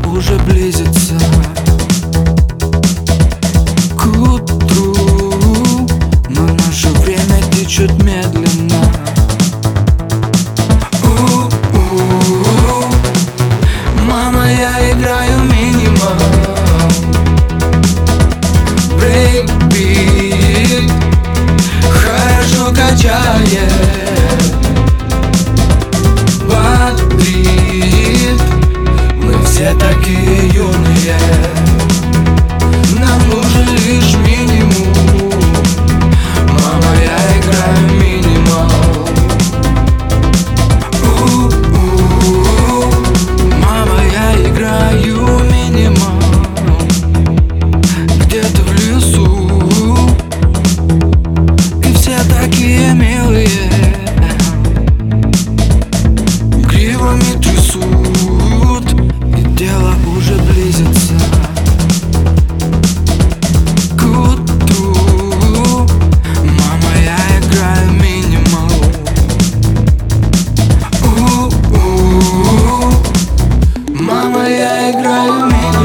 уже близится к утру, но наше время течет медленно. Мама, я играю минимал, брейкбит хорошо качает, бодрит. Мы все такие юные, нам нужен лишь минимум. Мама, я играю минимал. Мама, я играю минимал, где-то в лесу, и все такие милые, гривами трясут, и дело уже близится к утру. Мама, я играю минимал. Мама, я играю минимал.